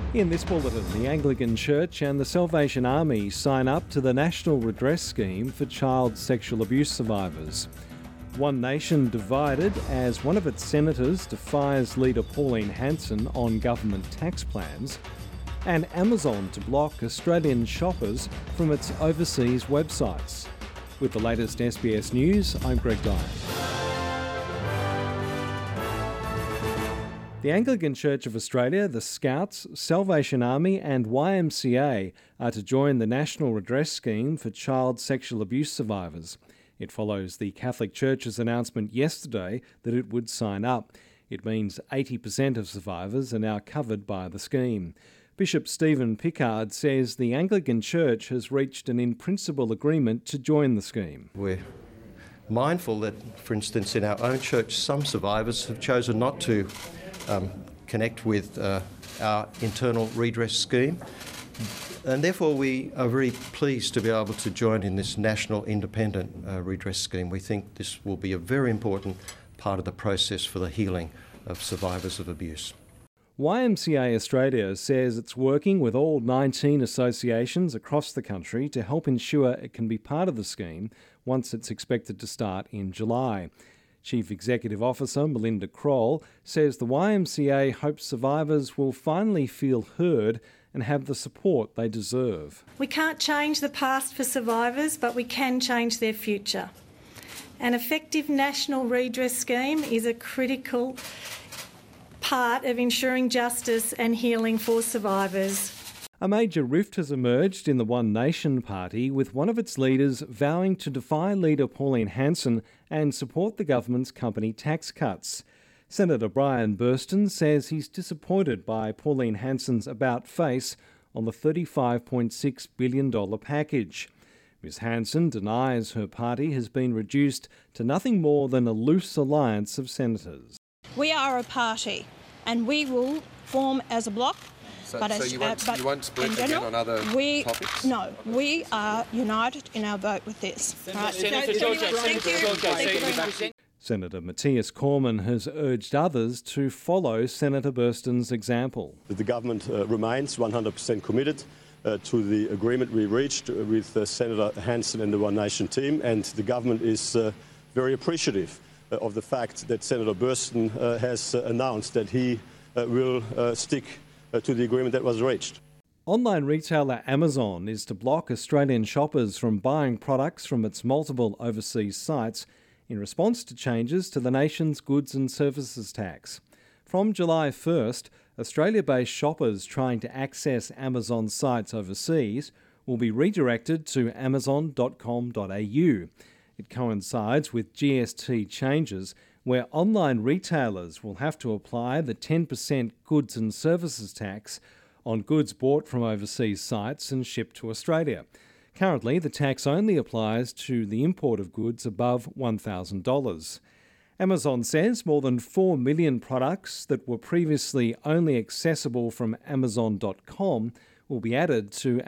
In this bulletin, the Anglican Church and the Salvation Army sign up to the National Redress Scheme for child sexual abuse survivors. One Nation divided as one of its senators defies leader Pauline Hanson on government tax plans, and Amazon to block Australian shoppers from its overseas websites. With the latest SBS News, I'm Greg Dyer. The Anglican Church of Australia, the Scouts, Salvation Army and YMCA are to join the National Redress Scheme for child sexual abuse survivors. It follows the Catholic Church's announcement yesterday that it would sign up. It means 80% of survivors are now covered by the scheme. Bishop Stephen Pickard says the Anglican Church has reached an in-principle agreement to join the scheme. We're mindful that, for instance, in our own church, some survivors have chosen not to connect with our internal redress scheme, and therefore we are very pleased to be able to join in this national independent redress scheme. We think this will be a very important part of the process for the healing of survivors of abuse. YMCA Australia says it's working with all 19 associations across the country to help ensure it can be part of the scheme once it's expected to start in July. Chief Executive Officer Melinda Kroll says the YMCA hopes survivors will finally feel heard and have the support they deserve. We can't change the past for survivors, but we can change their future. An effective national redress scheme is a critical part of ensuring justice and healing for survivors. A major rift has emerged in the One Nation party, with one of its leaders vowing to defy leader Pauline Hanson and support the government's company tax cuts. Senator Brian Burston says he's disappointed by Pauline Hanson's about-face on the $35.6 billion package. Ms Hanson denies her party has been reduced to nothing more than a loose alliance of senators. We are a party and we will form as a bloc. So you won't split again on other topics? No, we are united in our vote with this. Senator Matthias Cormann has urged others to follow Senator Burston's example. The government remains 100% committed to the agreement we reached with Senator Hanson and the One Nation team, and the government is very appreciative of the fact that Senator Burston has announced that he will stick to the agreement that was reached. Online retailer Amazon is to block Australian shoppers from buying products from its multiple overseas sites in response to changes to the nation's goods and services tax. From July 1st, Australia-based shoppers trying to access Amazon sites overseas will be redirected to amazon.com.au. It coincides with GST changes, where online retailers will have to apply the 10% goods and services tax on goods bought from overseas sites and shipped to Australia. Currently, the tax only applies to the import of goods above $1,000. Amazon says more than 4 million products that were previously only accessible from amazon.com will be added to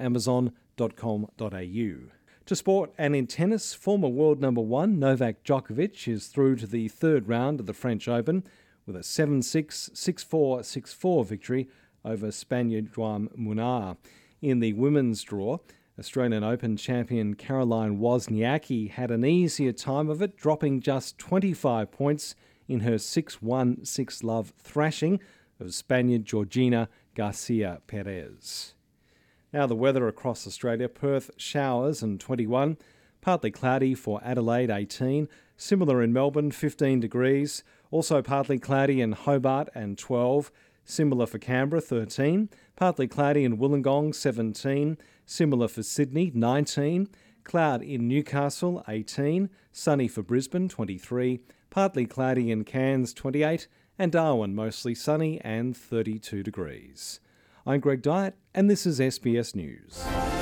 amazon.com.au. To sport, and in tennis, former world number one Novak Djokovic is through to the third round of the French Open with a 7-6, 6-4, 6-4 victory over Spaniard Juan Munar. In the women's draw, Australian Open champion Caroline Wozniacki had an easier time of it, dropping just 25 points in her 6-1, 6-love thrashing of Spaniard Georgina Garcia Perez. Now the weather across Australia. Perth, showers and 21. Partly cloudy for Adelaide, 18. Similar in Melbourne, 15 degrees. Also partly cloudy in Hobart and 12. Similar for Canberra, 13. Partly cloudy in Wollongong, 17. Similar for Sydney, 19. Cloud in Newcastle, 18. Sunny for Brisbane, 23. Partly cloudy in Cairns, 28. And Darwin, mostly sunny and 32 degrees. I'm Greg Dyer, and this is SBS News.